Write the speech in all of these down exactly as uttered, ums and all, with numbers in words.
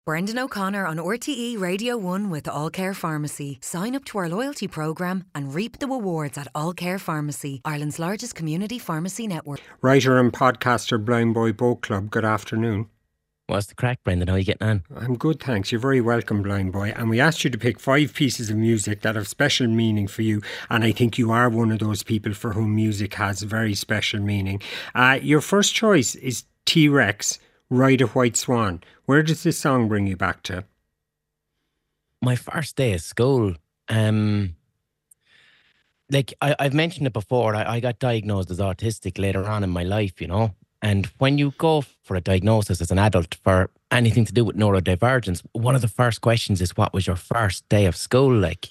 Brendan O'Connor on R T E Radio one with All Care Pharmacy. Sign up to our loyalty programme and reap the rewards at All Care Pharmacy, Ireland's largest community pharmacy network. Writer and podcaster Blind Boy Boat Club, good afternoon. What's the crack, Brendan? How are you getting on? I'm good, thanks. You're very welcome, Blind Boy. And we asked you to pick five pieces of music that have special meaning for you. And I think you are one of those people for whom music has very special meaning. Uh, your first choice is T-Rex, Ride a White Swan. Where does this song bring you back to? My first day of school. Um, like I, I've mentioned it before, I, I got diagnosed as autistic later on in my life, you know. And when you go for a diagnosis as an adult for anything to do with neurodivergence, one of the first questions is, what was your first day of school like?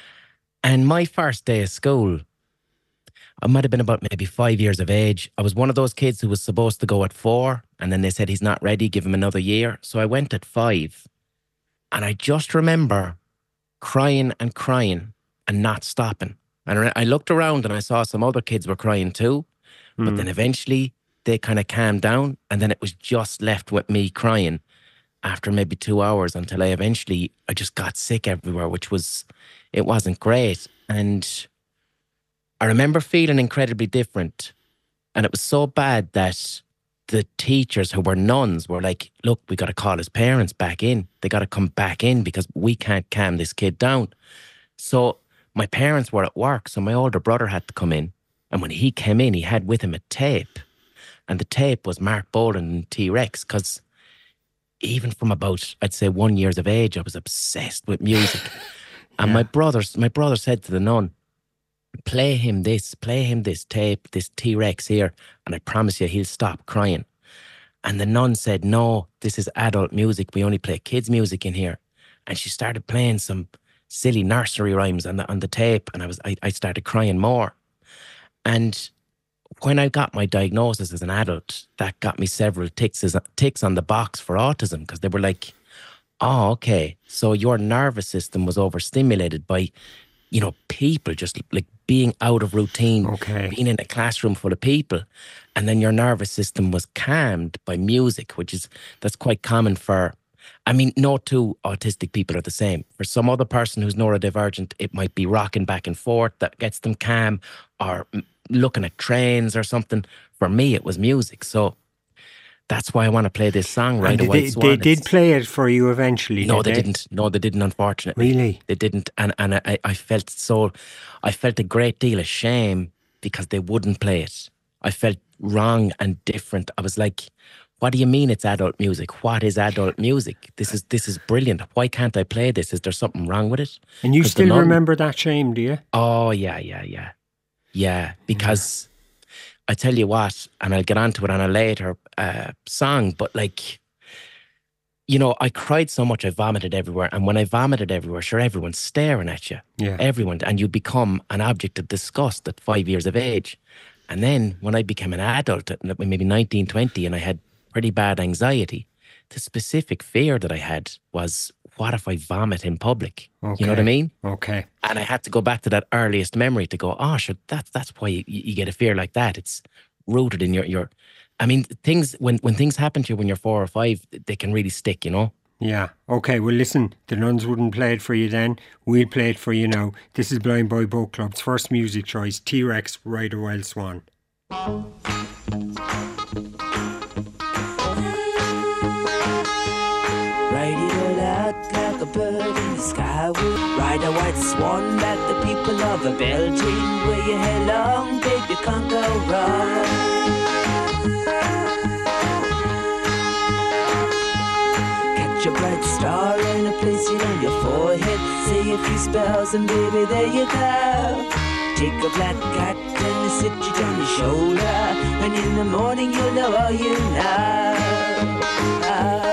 And my first day of school, I might have been about maybe five years of age. I was one of those kids who was supposed to go at four, and then they said he's not ready, give him another year. So I went at five. And I just remember crying and crying and not stopping. And I looked around and I saw some other kids were crying too. Mm. But then eventually they kind of calmed down, and then it was just left with me crying after maybe two hours until I eventually, I just got sick everywhere, which was, it wasn't great. And I remember feeling incredibly different. And it was so bad that the teachers who were nuns were like, look, we got to call his parents back in. They got to come back in because we can't calm this kid down. So my parents were at work, so my older brother had to come in. And when he came in, he had with him a tape. And the tape was Mark Bolan and T-Rex, because even from about, I'd say, one years of age, I was obsessed with music. And yeah. my brothers, my brother said to the nun, play him this, play him this tape, this T-Rex here, and I promise you he'll stop crying. And the nun said, no, this is adult music. We only play kids' music in here. And she started playing some silly nursery rhymes on the on the tape, and I was I, I started crying more. And when I got my diagnosis as an adult, that got me several ticks, ticks on the box for autism, because they were like, oh, okay, so your nervous system was overstimulated by, you know, people just like being out of routine, okay. being in a classroom full of people. And then your nervous system was calmed by music, which is, that's quite common for, I mean, no two autistic people are the same. For some other person who's neurodivergent, it might be rocking back and forth that gets them calm, or looking at trains or something. For me, it was music. So that's why I want to play this song, Ride a White Swan. They did play it for you eventually. No, did they, they didn't. No, they didn't, unfortunately. Really? They didn't. And and I, I felt so, I felt a great deal of shame because they wouldn't play it. I felt wrong and different. I was like, what do you mean it's adult music? What is adult music? This is this is brilliant. Why can't I play this? Is there something wrong with it? And you still nun, remember that shame, do you? Oh, yeah, yeah, yeah. Yeah, because I tell you what, and I'll get onto it on a later uh, song, but like, you know, I cried so much I vomited everywhere. And when I vomited everywhere, sure, everyone's staring at you. Yeah. Everyone. And you become an object of disgust at five years of age. And then when I became an adult at maybe nineteen, twenty, and I had pretty bad anxiety, the specific fear that I had was, what if I vomit in public? Okay. You know what I mean? Okay. And I had to go back to that earliest memory to go, oh, sure, that's, that's why you, you get a fear like that. It's rooted in your, your, I mean, things, when, when things happen to you when you're four or five, they can really stick, you know? Yeah. Okay, well, listen, the nuns wouldn't play it for you then. We'll play it for you now. This is Blind Boy Boat Club's first music choice, T-Rex, Ride a Wild Swan. Like a bird in the sky, will ride a white swan like the people of a Belgium. Where you head long, babe, you can't go wrong. Catch a bright star and a place it on your forehead. Say a few spells and baby, there you go. Take a black cat and sit you on your shoulder, and in the morning you'll know all you know. Uh,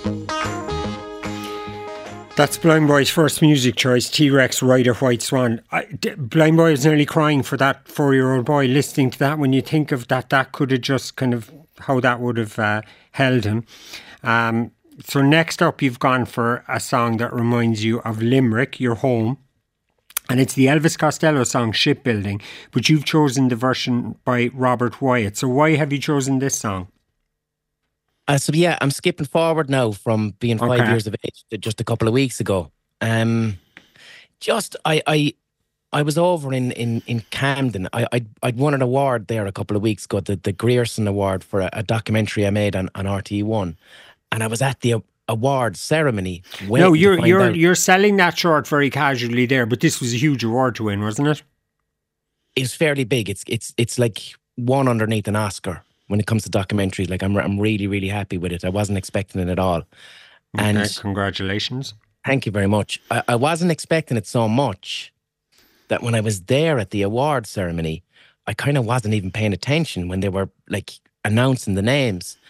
That's Blind Boy's first music choice, T-Rex, Ride a White Swan. I, D- Blind Boy is nearly crying for that four-year-old boy listening to that. When you think of that, that could have just kind of, how that would have uh, held him. Um, so next up, you've gone for a song that reminds you of Limerick, your home. And it's the Elvis Costello song, Shipbuilding. But you've chosen the version by Robert Wyatt. So why have you chosen this song? Uh, so yeah, I'm skipping forward now from being five Okay. years of age to just a couple of weeks ago. Um, just I I I was over in in in Camden. I I'd, I'd won an award there a couple of weeks ago, the the Grierson Award for a, a documentary I made on on R T E one, and I was at the award ceremony. Waiting No, to you're find you're out. you're selling that short very casually there, but this was a huge award to win, wasn't it? It's fairly big. It's it's it's like one underneath an Oscar when it comes to documentaries. Like I'm I'm really really happy with it. I wasn't expecting it at all. Okay, And congratulations. thank you very much. I, I wasn't expecting it so much that when I was there at the award ceremony, I kind of wasn't even paying attention when they were like announcing the names.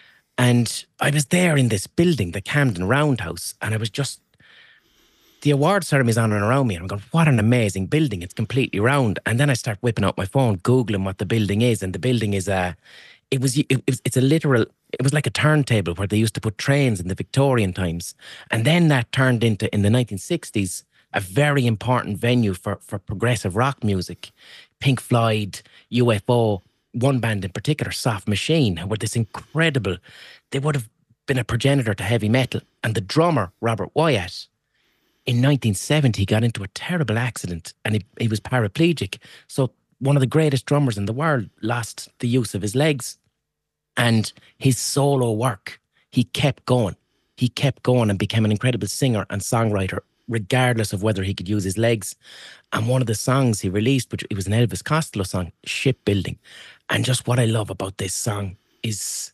And I was there in this building, the Camden Roundhouse, and I was just, the award ceremony's on and around me, and I'm going, what an amazing building. It's completely round. And then I start whipping out my phone, Googling what the building is, and the building is a, it was, it, it was it's a literal, it was like a turntable where they used to put trains in the Victorian times. And then that turned into, in the nineteen sixties, a very important venue for, for progressive rock music. Pink Floyd, U F O, one band in particular, Soft Machine, who were this incredible, they would have been a progenitor to heavy metal. And the drummer, Robert Wyatt, in nineteen seventy, he got into a terrible accident and he, he was paraplegic. So one of the greatest drummers in the world lost the use of his legs. And his solo work, he kept going. He kept going and became an incredible singer and songwriter, regardless of whether he could use his legs. And one of the songs he released, which it was an Elvis Costello song, Shipbuilding. And just what I love about this song is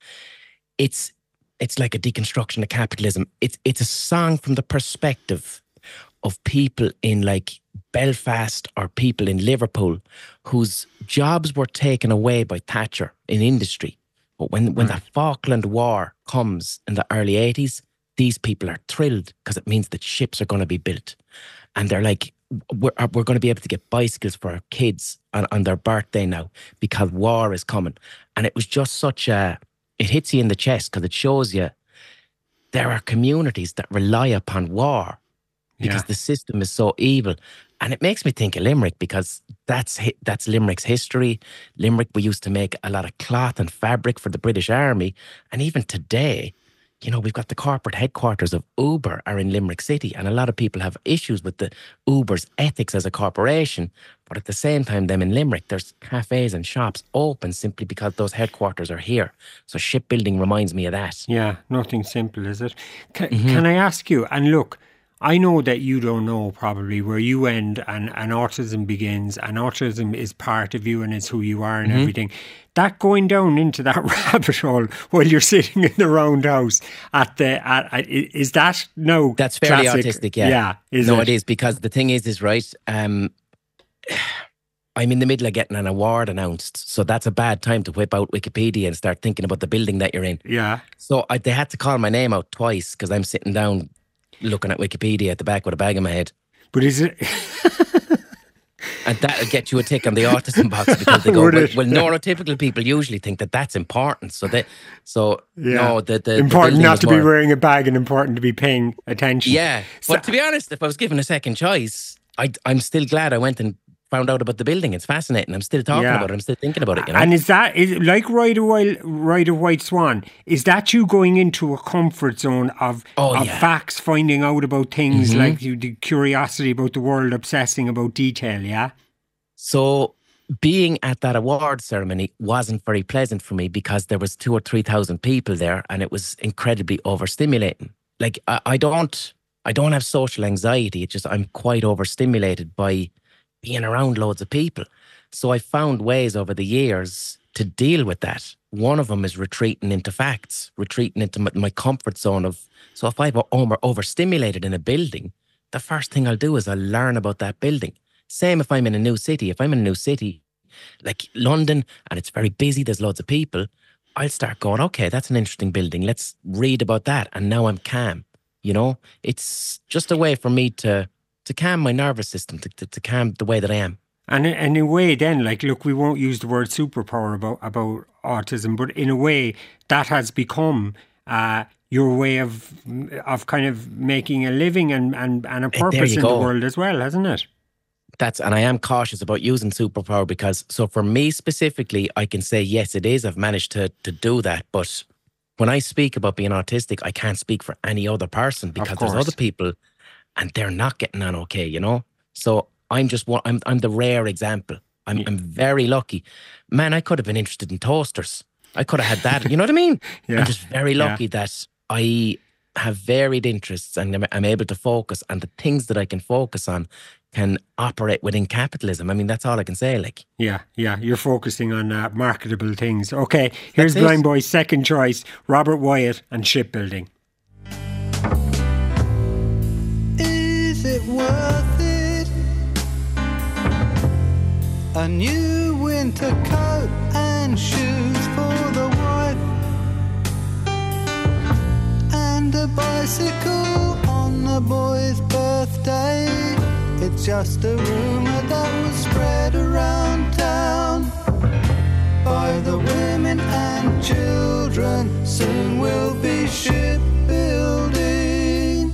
it's it's like a deconstruction of capitalism. It's it's a song from the perspective of people in like Belfast or people in Liverpool whose jobs were taken away by Thatcher in industry. But when, when Mm. the Falkland War comes in the early eighties, these people are thrilled because it means that ships are going to be built. And they're like, we're, we're going to be able to get bicycles for our kids on, on their birthday now because war is coming. And it was just such a, it hits you in the chest because it shows you there are communities that rely upon war because Yeah. the system is so evil. And it makes me think of Limerick because that's hi- that's Limerick's history. Limerick, we used to make a lot of cloth and fabric for the British Army. And even today, you know, we've got the corporate headquarters of Uber are in Limerick City. And a lot of people have issues with the Uber's ethics as a corporation. But at the same time, them in Limerick, there's cafes and shops open simply because those headquarters are here. So shipbuilding reminds me of that. Yeah, nothing simple, is it? Can, Mm-hmm. can I ask you, and look, I know that you don't know probably where you end and, and autism begins, and autism is part of you and it's who you are and Mm-hmm. everything. That going down into that rabbit hole while you're sitting in the roundhouse at the, at, at, is that no? That's fairly classic? autistic, yeah. Yeah, is no, it? it is because the thing is, is right. Um, I'm in the middle of getting an award announced, so that's a bad time to whip out Wikipedia and start thinking about the building that you're in. Yeah. So I, they had to call my name out twice because I'm sitting down looking at Wikipedia at the back with a bag on my head, But is it, and that'll get you a tick on the autism box because they go, Would well, it? well, neurotypical people usually think that that's important. So they, so yeah. no, the, the important the building not was to be more- wearing a bag and important to be paying attention. Yeah, So- but to be honest, if I was given a second choice, I, I'm still glad I went and found out about the building. It's fascinating. I'm still talking Yeah. about it. I'm still thinking about it. You know? And is that is like Ride of White, Ride of White Swan? Is that you going into a comfort zone of Oh, of yeah. facts, finding out about things Mhm. like you, the curiosity about the world, obsessing about detail? Yeah, So being at that award ceremony wasn't very pleasant for me because there was two or three thousand people there, and it was incredibly overstimulating. Like I, I don't, I don't have social anxiety. It's just I'm quite overstimulated by being around loads of people. So I found ways over the years to deal with that. One of them is retreating into facts, retreating into my, my comfort zone of. So if I'm over overstimulated in a building, the first thing I'll do is I'll learn about that building. Same if I'm in a new city. If I'm in a new city, like London, and it's very busy, there's loads of people, I'll start going, okay, that's an interesting building. Let's read about that. And now I'm calm. You know, it's just a way for me to to calm my nervous system, to, to, to calm the way that I am. and in- and in a way, then, like, look, we won't use the word superpower about about autism, but in a way, that has become uh, your way of of kind of making a living and and, and a there purpose you in the go. world as well, hasn't it? That's, and I am cautious about using superpower because, so for me specifically, I can say, yes, it is. I've managed to to do that. But when I speak about being autistic, I can't speak for any other person because there's other people and they're not getting on okay, you know? So I'm just one, I'm, I'm the rare example. I'm, yeah. I'm very lucky. Man, I could have been interested in toasters. I could have had that, you know what I mean? yeah. I'm just very lucky yeah. that I have varied interests and I'm, I'm able to focus, and the things that I can focus on can operate within capitalism. I mean, that's all I can say. Like, yeah, yeah, you're focusing on uh, marketable things. Okay, here's Blind Boy's second choice: Robert Wyatt and Shipbuilding. Is it worth it? A new winter coat and shoes for the wife, and a bicycle on the boy's birthday. It's just a rumour that was spread around town by the women and children. Soon we'll be shipbuilding.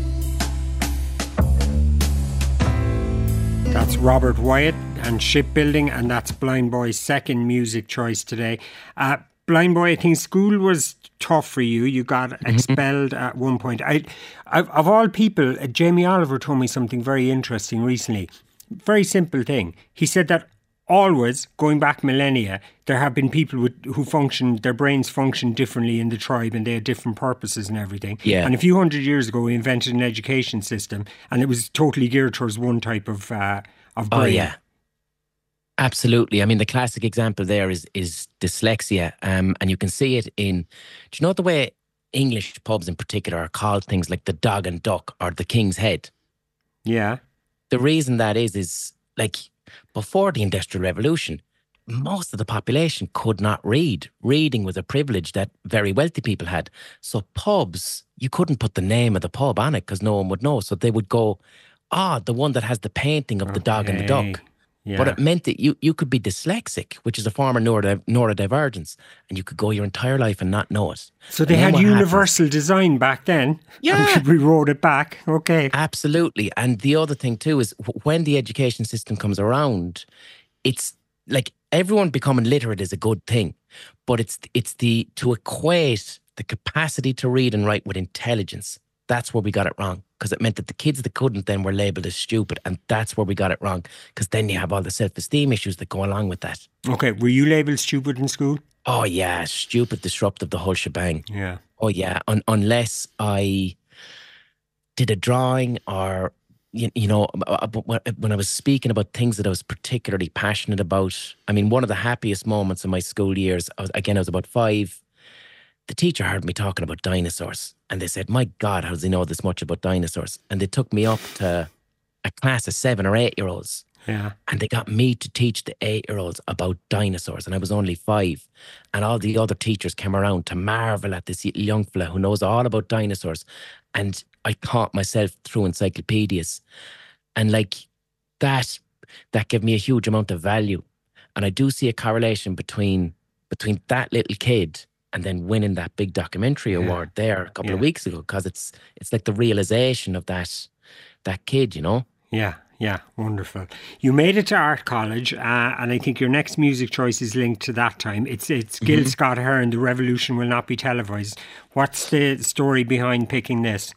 That's Robert Wyatt and Shipbuilding, and that's Blind Boy's second music choice today. Uh, Blind Boy, I think school was tough for you. You got expelled at one point. I, I, of all people, uh, Jamie Oliver told me something very interesting recently. Very simple thing. He said that always, going back millennia, there have been people with, who function, their brains function differently in the tribe, and they had different purposes and everything. Yeah. And a few hundred years ago, we invented an education system, and it was totally geared towards one type of uh, of brain. Oh, yeah. Absolutely. I mean, the classic example there is is dyslexia, um, and you can see it in, do you know the way English pubs in particular are called things like the Dog and Duck or the King's Head? Yeah. The reason that is, is like before the Industrial Revolution, most of the population could not read. Reading was a privilege that very wealthy people had. So pubs, you couldn't put the name of the pub on it because no one would know. So they would go, ah, oh, the one that has the painting of okay. the dog and the duck. Yeah. But it meant that you, you could be dyslexic, which is a form of neurodiv- neurodivergence, and you could go your entire life and not know it. So they had universal happens, design back then. Yeah. And we wrote it back. Okay. Absolutely. And the other thing too is when the education system comes around, it's like everyone becoming literate is a good thing, but it's it's the to equate the capacity to read and write with intelligence. That's where we got it wrong, because it meant that the kids that couldn't then were labelled as stupid, and that's where we got it wrong, because then you have all the self-esteem issues that go along with that. Okay, were you labelled stupid in school? Oh yeah, stupid, disruptive, the whole shebang. Yeah. Oh yeah, Un- unless I did a drawing or, you, you know, when I was speaking about things that I was particularly passionate about. I mean, one of the happiest moments in my school years, I was, again, I was about five. The teacher heard me talking about dinosaurs, and they said, my God, how does he know this much about dinosaurs? And they took me up to a class of seven or eight year olds. Yeah. And they got me to teach the eight year olds about dinosaurs. And I was only five. And all the other teachers came around to marvel at this young fella who knows all about dinosaurs. And I taught myself through encyclopedias. And like that, that gave me a huge amount of value. And I do see a correlation between between that little kid and then winning that big documentary yeah. award there a couple yeah. of weeks ago, because it's it's like the realization of that that kid, you know? Yeah, yeah, wonderful. You made it to art college, uh, and I think your next music choice is linked to that time. It's it's Gil mm-hmm. Scott-Heron, The Revolution Will Not Be Televised. What's the story behind picking this?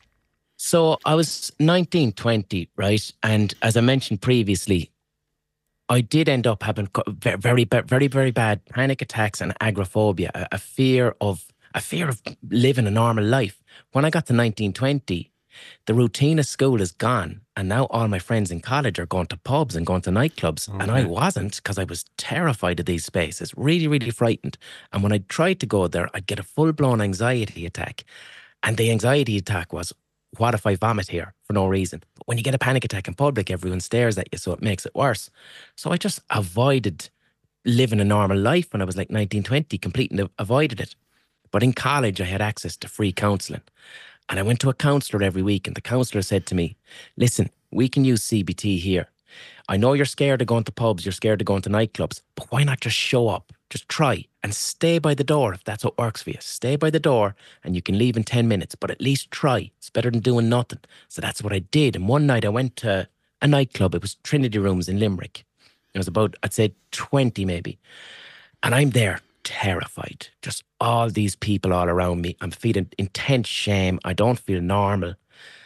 So I was nineteen, twenty, right? And as I mentioned previously, I did end up having very, very, very, very bad panic attacks and agoraphobia, a, a fear of a fear of living a normal life. When I got to nineteen, twenty, the routine of school is gone, and now all my friends in college are going to pubs and going to nightclubs, okay. and I wasn't, because I was terrified of these spaces, really, really frightened. And when I tried to go there, I'd get a full-blown anxiety attack, and the anxiety attack was, what if I vomit here for no reason? But when you get a panic attack in public, everyone stares at you, so it makes it worse. So I just avoided living a normal life when I was like nineteen, twenty, completely avoided it. But in college, I had access to free counselling. And I went to a counsellor every week, and the counsellor said to me, listen, we can use C B T here. I know you're scared of going to pubs, you're scared of going to nightclubs, but why not just show up? Just try and stay by the door if that's what works for you. Stay by the door and you can leave in ten minutes, but at least try. It's better than doing nothing. So that's what I did. And one night I went to a nightclub. It was Trinity Rooms in Limerick. It was about, I'd say twenty maybe. And I'm there terrified. Just all these people all around me. I'm feeling intense shame. I don't feel normal.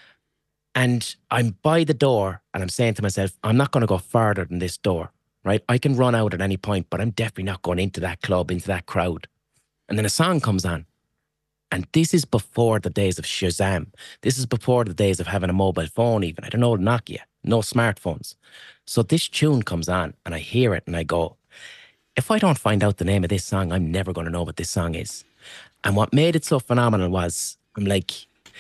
And I'm by the door and I'm saying to myself, I'm not going to go further than this door, right? I can run out at any point, but I'm definitely not going into that club, into that crowd. And then a song comes on. And this is before the days of Shazam. This is before the days of having a mobile phone even. I don't know, Nokia, no smartphones. So this tune comes on and I hear it and I go, if I don't find out the name of this song, I'm never going to know what this song is. And what made it so phenomenal was, I'm like,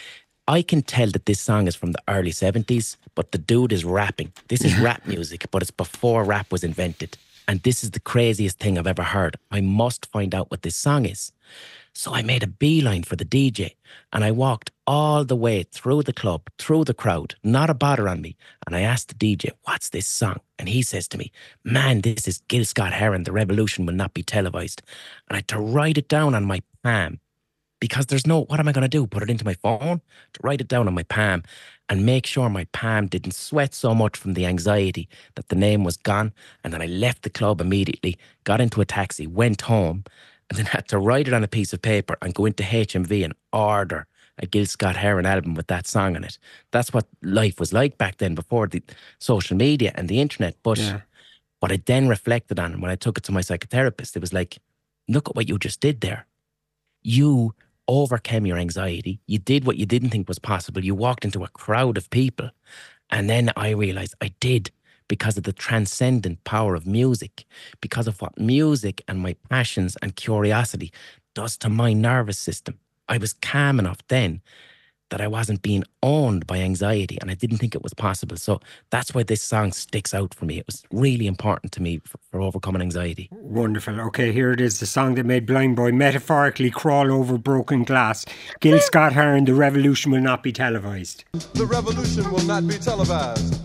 I can tell that this song is from the early seventies, but the dude is rapping. This is rap music, but it's before rap was invented. And this is the craziest thing I've ever heard. I must find out what this song is. So I made a beeline for the D J and I walked all the way through the club, through the crowd, not a bother on me. And I asked the D J, what's this song? And he says to me, man, this is Gil Scott-Heron, The Revolution Will Not Be Televised. And I had to write it down on my palm because there's no, what am I going to do? Put it into my phone? To write it down on my palm and make sure my palm didn't sweat so much from the anxiety that the name was gone. And then I left the club immediately, got into a taxi, went home, and then had to write it on a piece of paper and go into H M V and order a Gil Scott-Heron album with that song on it. That's what life was like back then before the social media and the internet. But Yeah. what I then reflected on when I took it to my psychotherapist, it was like, look at what you just did there. You overcame your anxiety. You did what you didn't think was possible. You walked into a crowd of people. And then I realized I did because of the transcendent power of music, because of what music and my passions and curiosity does to my nervous system. I was calm enough then that I wasn't being owned by anxiety and I didn't think it was possible. So that's why this song sticks out for me. It was really important to me for, for overcoming anxiety. Wonderful. Okay, here it is, the song that made Blind Boy metaphorically crawl over broken glass. Gil Scott-Heron, The Revolution Will Not Be Televised. The revolution will not be televised.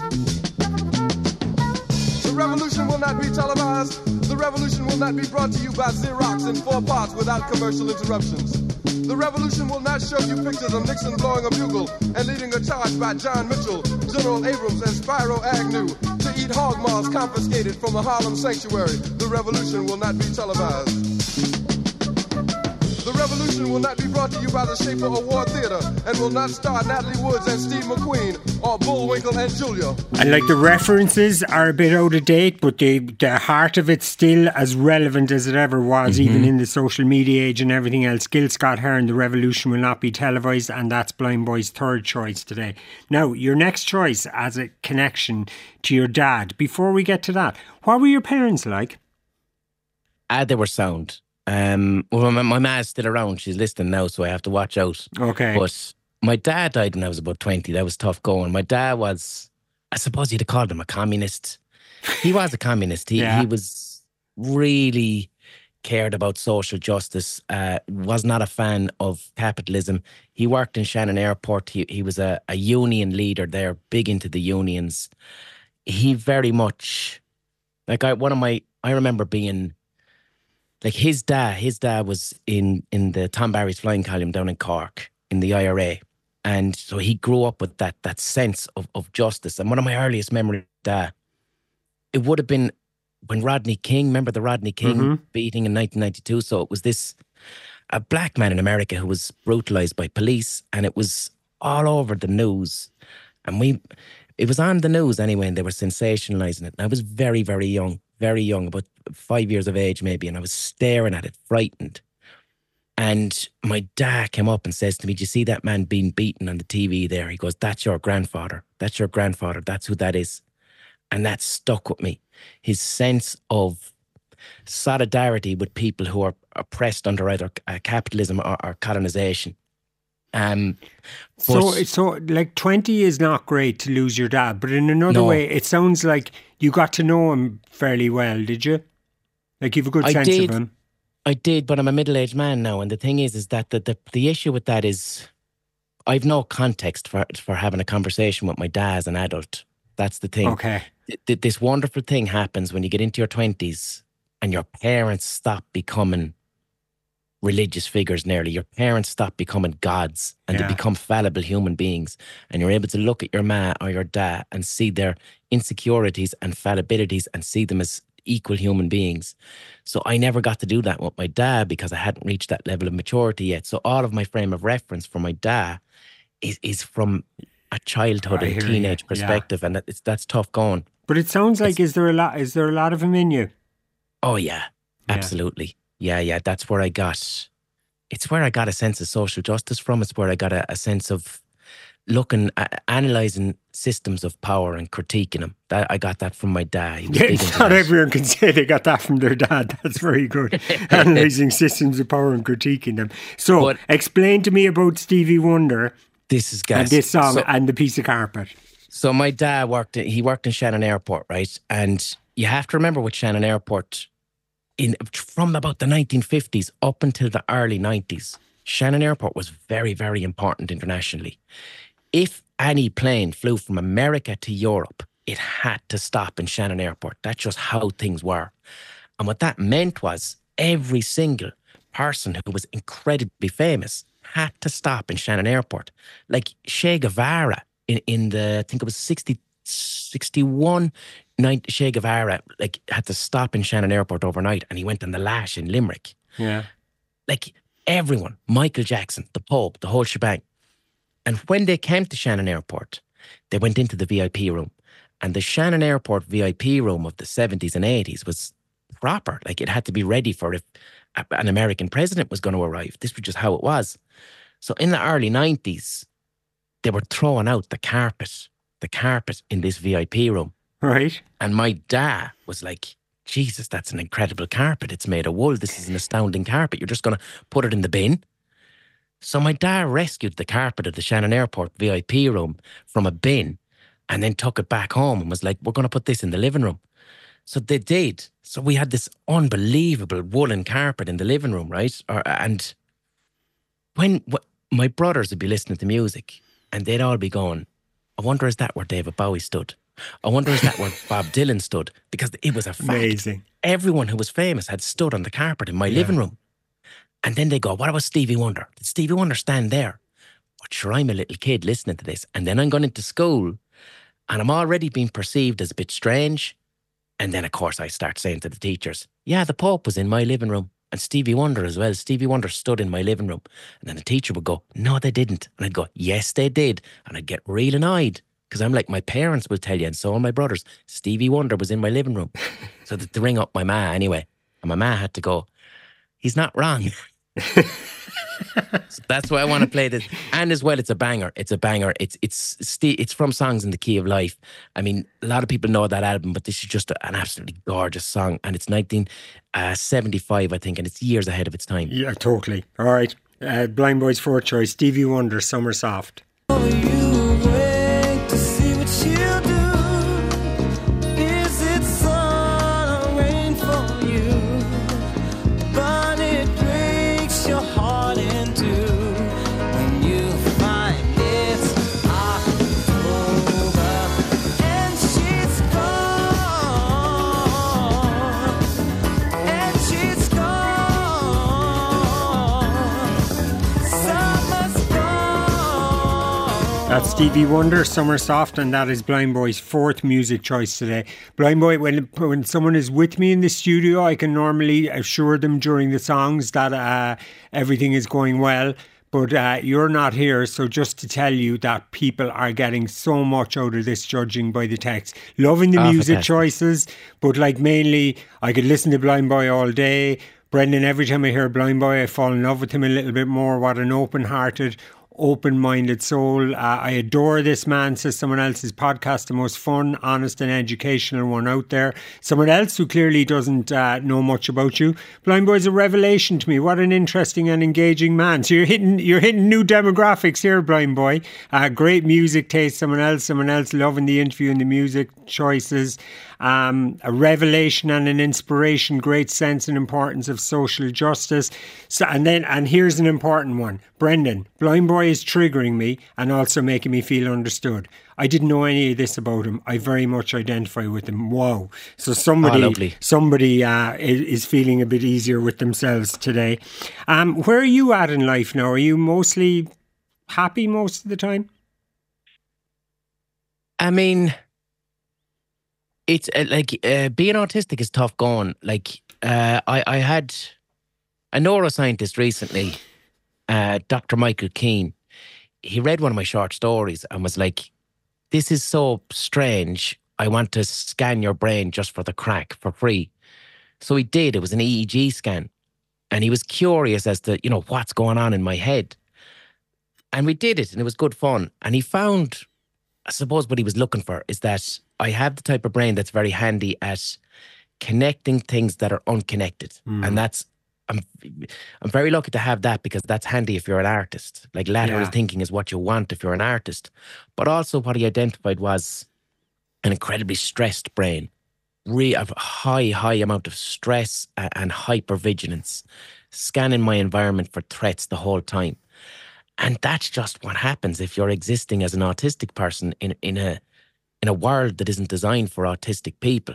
The revolution will not be televised. The revolution will not be brought to you by Xerox in four parts without commercial interruptions. The revolution will not show you pictures of Nixon blowing a bugle and leading a charge by John Mitchell, General Abrams, and Spyro Agnew to eat hog maws confiscated from a Harlem sanctuary. The revolution will not be televised. The revolution will not be brought to you by the Schaefer Award Theater and will not star Natalie Woods and Steve McQueen or Bullwinkle and Julia. And like the references are a bit out of date, but the, the heart of it's still as relevant as it ever was, mm-hmm. even in the social media age and everything else. Gil Scott-Heron, The Revolution Will Not Be Televised, and that's Blind Boy's third choice today. Now, your next choice as a connection to your dad. Before we get to that, what were your parents like? Ah, they were sound. Um, well, my, my ma's still around. She's listening now, so I have to watch out. Okay. But my dad died when I was about twenty. That was tough going. My dad was, I suppose you'd have called him a communist. He was a communist. He yeah. he was really cared about social justice, uh, was not a fan of capitalism. He worked in Shannon Airport. He, he was a, a union leader there, big into the unions. He very much, like I, one of my, I remember being, like his dad, his dad was in, in the Tom Barry's flying column down in Cork in the I R A. And so he grew up with that that sense of, of justice. And one of my earliest memories of that, it would have been when Rodney King, remember the Rodney King mm-hmm. beating in nineteen ninety-two? So it was this, a black man in America who was brutalized by police, and it was all over the news. And we, it was on the news anyway, and they were sensationalizing it. And I was very, very young, very young, about five years of age maybe, and I was staring at it, frightened. And my dad came up and says to me, do you see that man being beaten on the T V there? He goes, that's your grandfather. That's your grandfather. That's who that is. And that stuck with me. His sense of solidarity with people who are oppressed under either uh, capitalism or, or colonization. Um, so, so like twenty is not great to lose your dad, but in another no. way, it sounds like you got to know him fairly well, did you? Like you have a good I sense did. of him. I did, but I'm a middle-aged man now, and the thing is, is that the, the the issue with that is, I've no context for for having a conversation with my dad as an adult. That's the thing. Okay. Th- this wonderful thing happens when you get into your twenties, and your parents stop becoming religious figures. Nearly, your parents stop becoming gods, and yeah. they become fallible human beings. And you're able to look at your ma or your dad and see their insecurities and fallibilities, and see them as equal human beings. So I never got to do that with my dad because I hadn't reached that level of maturity yet. So all of my frame of reference for my dad is is from a childhood I and hear teenage you, perspective, yeah. and that, it's that's tough going. But it sounds like It's- is there a lot? Is there a lot of him in you? Oh yeah, Yeah. absolutely, yeah, yeah. That's where I got. It's where I got a sense of social justice from. It's where I got a, a sense of looking, at, analyzing systems of power and critiquing them. That I got that from my dad. He was Yeah, big it's into not that. everyone can say they got that from their dad. That's very good. Analysing systems of power and critiquing them. So, But- explain to me about Stevie Wonder This is and gas. this song So- and the piece of carpet. So my dad worked, he worked in Shannon Airport, right? And you have to remember with Shannon Airport, in from about the nineteen fifties up until the early nineties, Shannon Airport was very, very important internationally. If any plane flew from America to Europe, it had to stop in Shannon Airport. That's just how things were. And what that meant was every single person who was incredibly famous had to stop in Shannon Airport. Like Che Guevara in, in the, I think it was sixty, sixty-one, nine, Che Guevara like had to stop in Shannon Airport overnight, and he went on the Lash in Limerick. Yeah. Like everyone, Michael Jackson, the Pope, the whole shebang. And when they came to Shannon Airport, they went into the V I P room. And the Shannon Airport V I P room of the seventies and eighties was proper. Like it had to be ready for if a- an American president was going to arrive. This was just how it was. So in the early nineties, they were throwing out the carpet, the carpet in this V I P room. Right. And my dad was like, Jesus, that's an incredible carpet. It's made of wool. This is an astounding carpet. You're just going to put it in the bin. So my dad rescued the carpet of the Shannon Airport V I P room from a bin and then took it back home and was like, we're going to put this in the living room. So they did. So we had this unbelievable woolen carpet in the living room, right? Or, and when wh- my brothers would be listening to music and they'd all be going, I wonder is that where David Bowie stood? I wonder is that where Bob Dylan stood? Because it was a fact. Amazing. Everyone who was famous had stood on the carpet in my living room. And then they go, what about Stevie Wonder? Did Stevie Wonder stand there? But sure, I'm a little kid listening to this. And then I'm going into school and I'm already being perceived as a bit strange. And then, of course, I start saying to the teachers, yeah, the Pope was in my living room. And Stevie Wonder as well. Stevie Wonder stood in my living room. And then the teacher would go, no, they didn't. And I'd go, yes, they did. And I'd get real annoyed. Because I'm like, my parents will tell you, and so are my brothers, Stevie Wonder was in my living room. So that to ring up my ma anyway. And my ma had to go, he's not wrong. So that's why I want to play this. And as well, it's a banger. It's a banger. It's it's it's from Songs in the Key of Life. I mean, a lot of people know that album, but this is just an absolutely gorgeous song. And it's nineteen seventy-five, I think, and it's years ahead of its time. Yeah, totally. All right. Uh, Blind Boy's fourth choice, Stevie Wonder, Summer Soft. That's Stevie Wonder, Summer Soft, and that is Blind Boy's fourth music choice today. Blind Boy, when when someone is with me in the studio, I can normally assure them during the songs that uh, everything is going well. But uh, you're not here, so just to tell you that people are getting so much out of this, judging by the text. Loving the Oh, music fantastic. choices, but like mainly, I could listen to Blind Boy all day. Brendan, every time I hear Blind Boy, I fall in love with him a little bit more. What an open-hearted, open-minded soul. Uh, I adore this man, says someone else. His podcast, the most fun, honest and educational one out there. Someone else who clearly doesn't uh, know much about you. Blind Boy's a revelation to me. What an interesting and engaging man. So you're hitting you're hitting new demographics here, Blind Boy. Uh, great music taste. Someone else, someone else loving the interview and the music choices. Um, a revelation and an inspiration, great sense and importance of social justice. So, and then, and here's an important one. Brendan, Blind Boy is triggering me and also making me feel understood. I didn't know any of this about him. I very much identify with him. Wow. So somebody, Oh, lovely. somebody uh, is, is feeling a bit easier with themselves today. Um, where are you at in life now? Are you mostly happy most of the time? I mean, It's uh, like uh, being autistic is tough going. Like uh, I, I had a neuroscientist recently, uh, Doctor Michael Keane. He read one of my short stories and was like, "This is so strange. I want to scan your brain just for the crack for free." So he did. It was an E E G scan, and he was curious as to you know what's going on in my head. And we did it, and it was good fun. And he found, I suppose, what he was looking for is that I have the type of brain that's very handy at connecting things that are unconnected. Mm. And that's, I'm I'm very lucky to have that because that's handy if you're an artist. Like lateral yeah. thinking is what you want if you're an artist. But also what he identified was an incredibly stressed brain. Re- a high, high amount of stress and hypervigilance. Scanning my environment for threats the whole time. And that's just what happens if you're existing as an autistic person in, in a in a world that isn't designed for autistic people.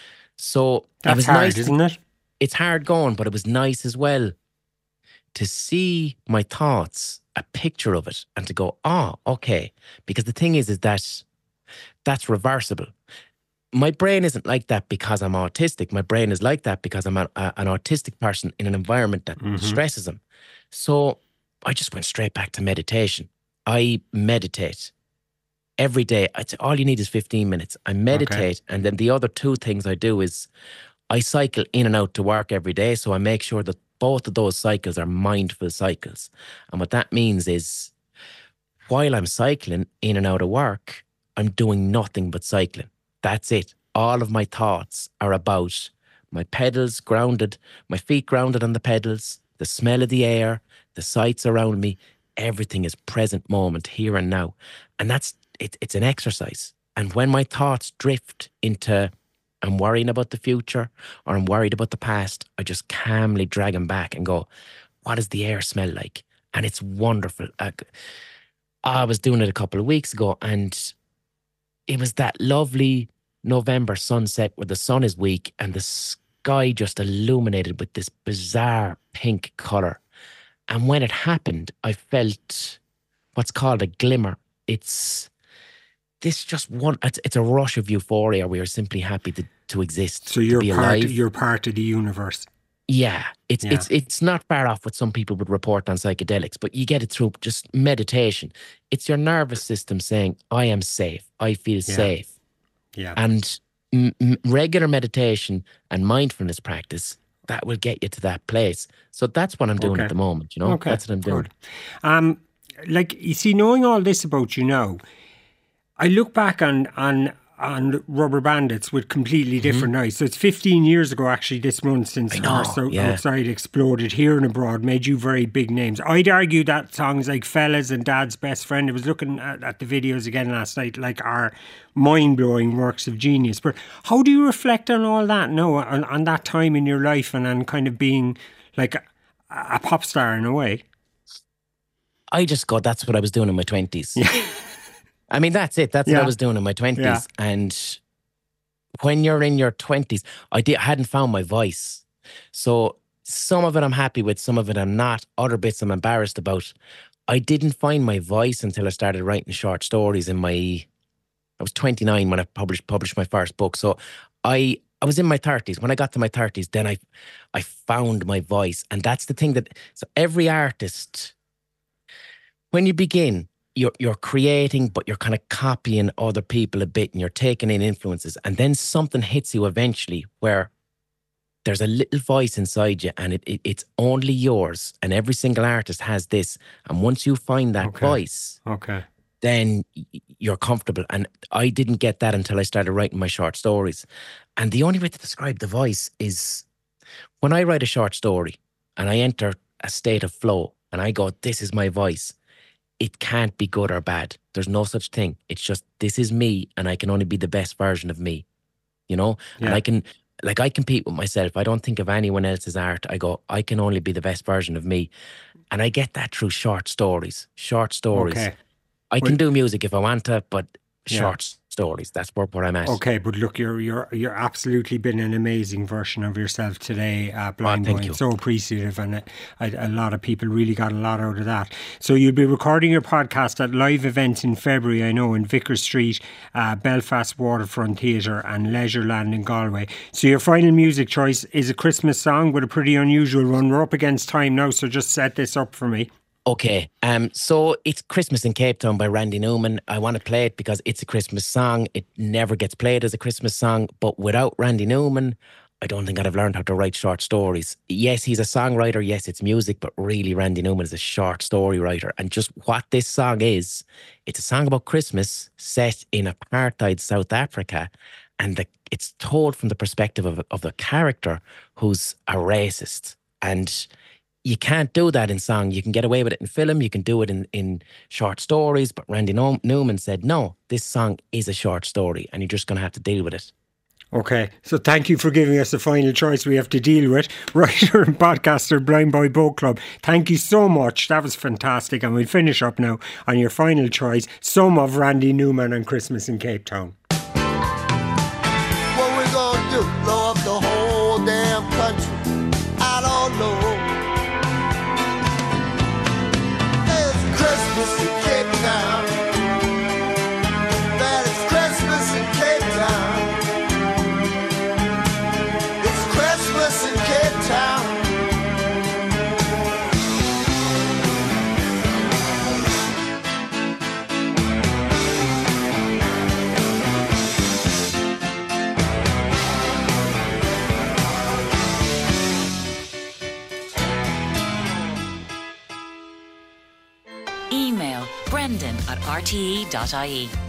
So that's it was hard, nice isn't it? It's hard going, but it was nice as well to see my thoughts, a picture of it, and to go, oh, okay. Because the thing is, is that that's reversible. My brain isn't like that because I'm autistic. My brain is like that because I'm a, a, an autistic person in an environment that mm-hmm. stresses them. So I just went straight back to meditation. I meditate every day. I'd say all you need is fifteen minutes. I meditate. Okay. And then the other two things I do is I cycle in and out to work every day. So I make sure that both of those cycles are mindful cycles. And what that means is while I'm cycling in and out of work, I'm doing nothing but cycling. That's it. All of my thoughts are about my pedals grounded, my feet grounded on the pedals, the smell of the air, the sights around me. Everything is present moment, here and now. And that's, it, it's an exercise. And when my thoughts drift into, I'm worrying about the future or I'm worried about the past, I just calmly drag them back and go, what does the air smell like? And it's wonderful. I, I was doing it a couple of weeks ago and it was that lovely November sunset where the sun is weak and the sky just illuminated with this bizarre pink colour. And when it happened, I felt what's called a glimmer. It's this just one, it's, it's a rush of euphoria. We are simply happy to, to exist. So you're to be part, alive. you're part of the universe. Yeah, it's yeah. it's it's not far off what some people would report on psychedelics, but you get it through just meditation. It's your nervous system saying, I am safe. I feel yeah. safe. Yeah. And m- m- regular meditation and mindfulness practice, that will get you to that place. So that's what I'm doing okay. at the moment, you know? Okay. That's what I'm doing. Good. Um, like, you see, knowing all this about you now, I look back on on on Rubber Bandits with completely different mm-hmm. eyes. So it's fifteen years ago, actually, this month, since Horse Out, yeah. Outside exploded here and abroad, made you very big names. I'd argue that songs like Fellas and Dad's Best Friend, I was looking at, at the videos again last night, like are mind-blowing works of genius. But how do you reflect on all that now, on, on that time in your life and on kind of being like a, a pop star in a way? I just go, that's what I was doing in my twenties. Yeah. I mean, that's it. That's yeah. what I was doing in my twenties. Yeah. And when you're in your twenties, I, did, I hadn't found my voice. So some of it I'm happy with, some of it I'm not. Other bits I'm embarrassed about. I didn't find my voice until I started writing short stories in my... I was twenty-nine when I published published my first book. So I I was in my thirties. When I got to my thirties, then I I found my voice. And that's the thing that... So every artist, when you begin... You're you're creating, but you're kind of copying other people a bit and you're taking in influences. And then something hits you eventually where there's a little voice inside you and it, it it's only yours. And every single artist has this. And once you find that okay. voice, okay, then you're comfortable. And I didn't get that until I started writing my short stories. And the only way to describe the voice is when I write a short story and I enter a state of flow and I go, this is my voice. It can't be good or bad. There's no such thing. It's just, this is me and I can only be the best version of me, you know? Yeah. And I can, like I compete with myself. I don't think of anyone else's art. I go, I can only be the best version of me. And I get that through short stories, short stories. Okay. I can well, do music if I want to, but short stories. That's where, where I'm at. Okay, but look, you're you're you're absolutely been an amazing version of yourself today, uh, Blind Oh, Boy. thank you. I'm so appreciative, and a, a lot of people really got a lot out of that. So you'll be recording your podcast at live events in February, I know, in Vicar Street, uh, Belfast Waterfront Theatre and Leisureland in Galway. So your final music choice is a Christmas song with a pretty unusual one. We're up against time now, so just set this up for me. Okay, um, so it's Christmas in Cape Town by Randy Newman. I want to play it because it's a Christmas song. It never gets played as a Christmas song, but without Randy Newman, I don't think I'd have learned how to write short stories. Yes, he's a songwriter. Yes, it's music, but really Randy Newman is a short story writer. And just what this song is, it's a song about Christmas set in apartheid South Africa. And the, it's told from the perspective of, of the character who's a racist. And you can't do that in song. You can get away with it in film. You can do it in, in short stories. But Randy Newman said, no, this song is a short story and you're just going to have to deal with it. Okay, so thank you for giving us the final choice we have to deal with. Writer and podcaster, Blind Boy Boat Club. Thank you so much. That was fantastic. And we'll finish up now on your final choice, some of Randy Newman and Christmas in Cape Town. What we gonna do? Blow up the whole damn country? I don't know. Christmas in Cape Town. That is Christmas in Cape Town. It's Christmas in Cape Town. Email brendan at r t e dot i e.